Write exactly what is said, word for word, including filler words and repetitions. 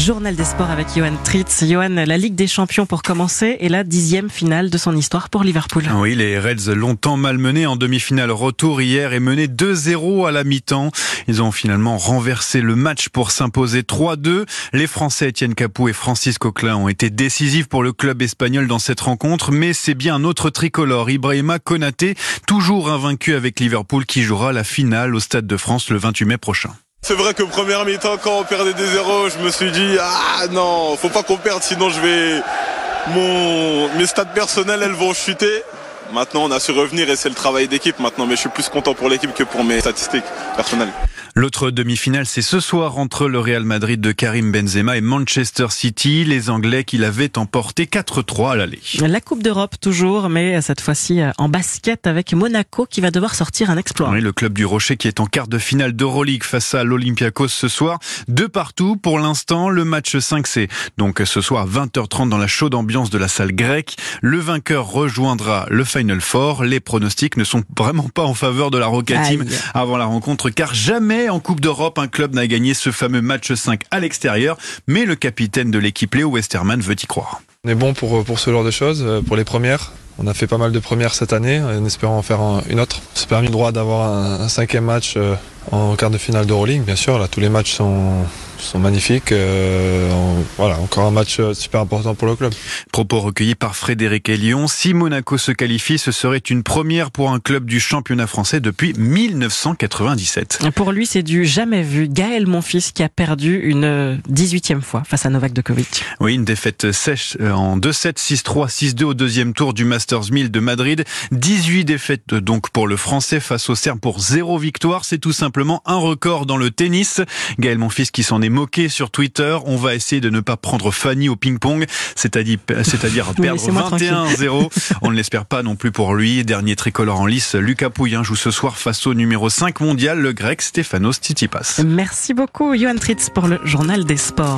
Journal des sports avec Johan Tritz. Johan, la Ligue des Champions pour commencer et la dixième finale de son histoire pour Liverpool. Oui, les Reds longtemps malmenés en demi-finale retour hier et menés deux zéro à la mi-temps. Ils ont finalement renversé le match pour s'imposer trois deux. Les Français Etienne Capoue et Francis Coquelin ont été décisifs pour le club espagnol dans cette rencontre, mais c'est bien un autre tricolore, Ibrahima Konaté, toujours invaincu avec Liverpool, qui jouera la finale au Stade de France le vingt-huit mai prochain. C'est vrai que première mi-temps, quand on perdait deux zéro, je me suis dit ah non, faut pas qu'on perde, sinon je vais mon mes stats personnels elles vont chuter. Maintenant, on a su revenir et c'est le travail d'équipe maintenant, mais je suis plus content pour l'équipe que pour mes statistiques personnelles. L'autre demi-finale, c'est ce soir entre le Real Madrid de Karim Benzema et Manchester City, les Anglais qui l'avaient emporté quatre trois à l'aller. La Coupe d'Europe toujours, mais cette fois-ci en basket avec Monaco qui va devoir sortir un exploit. Oui, le club du Rocher qui est en quart de finale d'Euroleague face à l'Olympiakos ce soir. De partout pour l'instant, le match cinq c'est donc ce soir vingt heures trente dans la chaude ambiance de la salle grecque. Le vainqueur rejoindra le Final Four. Les pronostics ne sont vraiment pas en faveur de la Roca Team avant la rencontre, car jamais en Coupe d'Europe, un club n'a gagné ce fameux match cinq à l'extérieur, mais le capitaine de l'équipe, Léo Westermann, veut y croire. On est bon pour, pour ce genre de choses, pour les premières. On a fait pas mal de premières cette année, en espérant en faire une autre. On s'est permis le droit d'avoir un, un cinquième match en quart de finale d'Euroleague. Bien sûr, là, tous les matchs sont, sont magnifiques. Euh, on, voilà, encore un match super important pour le club. Propos recueillis par Frédéric Elion. Si Monaco se qualifie, ce serait une première pour un club du championnat français depuis mille neuf cent quatre-vingt-dix-sept. Pour lui, c'est du jamais vu. Gaël Monfils qui a perdu une dix-huitième fois face à Novak Djokovic. Oui, une défaite sèche en deux sept, six trois, six deux au deuxième tour du Masters mille de Madrid. dix-huit défaites donc pour le Français face au Serbe pour zéro victoire. C'est tout simplement un record dans le tennis. Gaël Monfils qui s'en est moqué sur Twitter. On va essayer de ne pas prendre Fanny au ping-pong, c'est-à-dire, c'est-à-dire perdre vingt et un zéro. On ne l'espère pas non plus pour lui. Dernier tricolore en lice, Lucas Pouille joue ce soir face au numéro cinq mondial, le grec Stefanos Tsitsipas. Merci beaucoup, Johan Tritz, pour le Journal des sports.